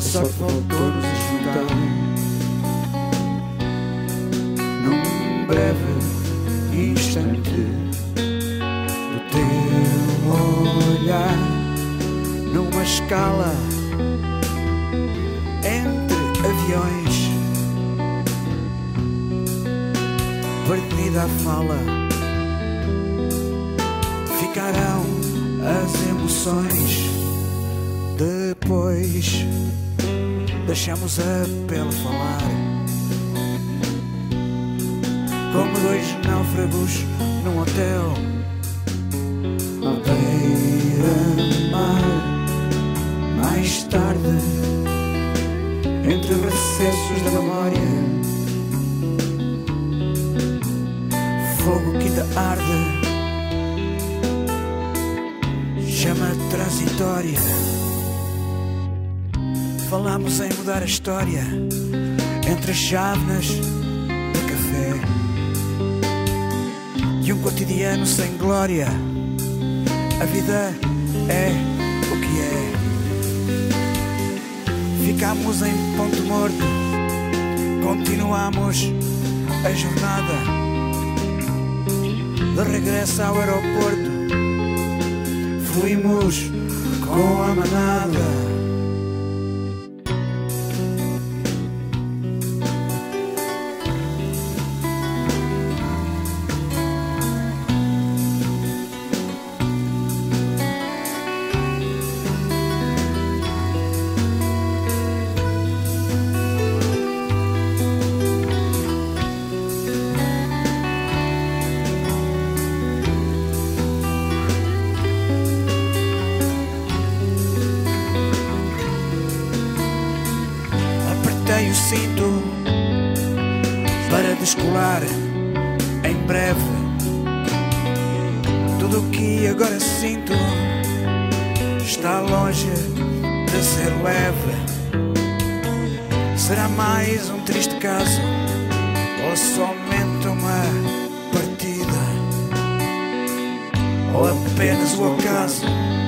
a sorte voltou-nos a juntar num breve instante do teu olhar, numa escala entre aviões, perdida a fala, ficarão as emoções. Depois deixamos a pele falar, como dois náufragos num hotel à beira-mar. Mais tarde, entre recessos da memória, fogo que ainda arde, chama transitória. Falamos em mudar a história entre as chávenas de café e um cotidiano sem glória. A vida é o que é. Ficamos em ponto morto, continuamos a jornada de regresso ao aeroporto. Fluímos com a manada. O cinto para descolar em breve. Tudo o que agora sinto está longe de ser leve. Será mais um triste caso ou somente uma partida, ou apenas o acaso